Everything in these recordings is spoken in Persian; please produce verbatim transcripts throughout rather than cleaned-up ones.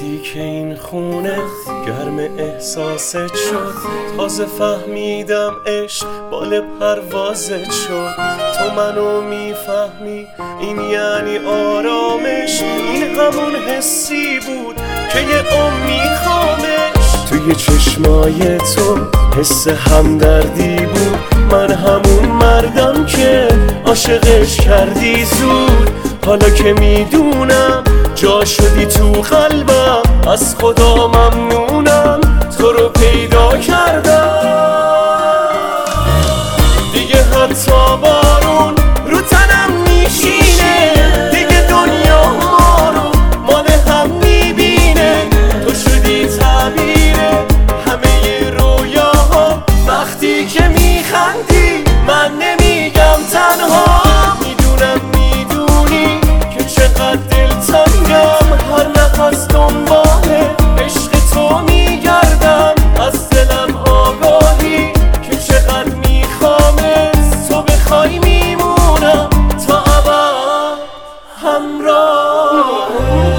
وقتی که این خونه گرم احساست شد، تازه فهمیدم عشق بال پروازت شد. تو منو میفهمی، این یعنی آرامش، این همون حسی بود که یه عمر میخوامش. توی چشمای تو حس همدردی بود، من همون مردم که عاشقش کردی زود. حالا که میدونم جا شدی تو قلبم، از خدا ممنونم تو رو پیدا کردم. دیگه حتی بارون رو تنم میشینه، دیگه دنیا ما رو مال هم میبینه. تو شدی تعبیر همه رویاها، وقتی که میخندی من نمیگم تنها. میدونم میدونی که چقدر دلتنگم، هر نفس دنبال عشق تو میگردم. از دلم آگاهی که چقدر میخوامت، تو بخوای میمونم تا ابد همراه.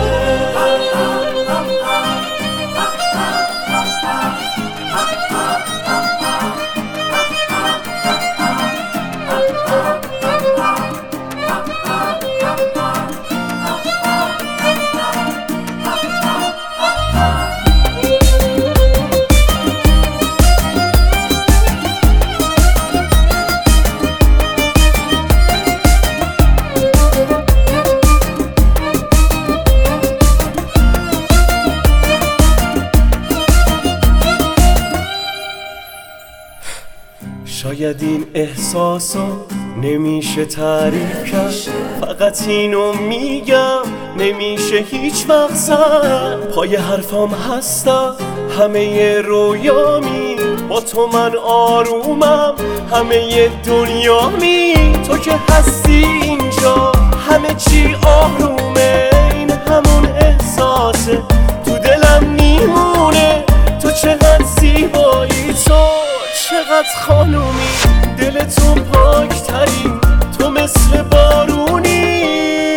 شاید این احساسو نمیشه تعریف کرد، فقط اینو میگم نمیشه هیچ وقت زد. پای حرفام هستم همه رویامی، با تو من آرومم همه دنیامی. تو که هستی اینجا همه چی آرومه، این همون احساسه تو دلم میمونه. تو چقدر زیبایی، تو چقدر خانومی، دل تو پاک ترین، تو مثل بارونی.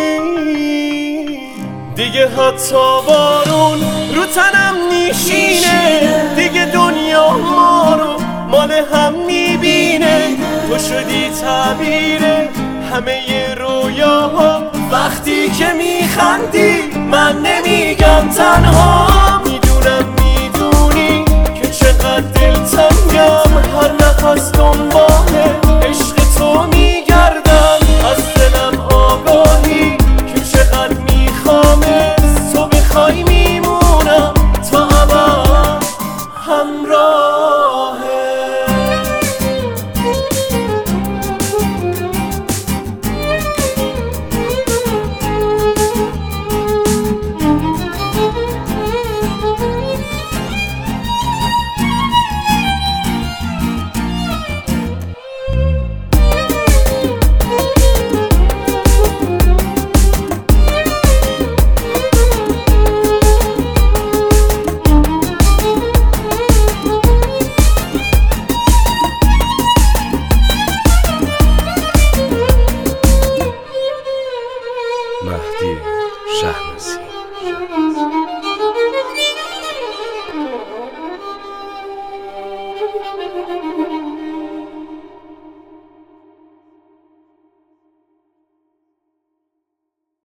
دیگه حتی بارون رو تنم میشینه، دیگه دنیا ما رو مال هم میبینه. تو شدی تعبیر همه رویاها، وقتی که میخندی من نمیگم تنها. میدونم میدونی که چقدر دلتنگم، هر نفس دنبال عشق تو میگردم. از دلم آگاهی که چقدر میخوامت، تو بخوای میمونم تا ابد همراهت. مهدی شهنازی.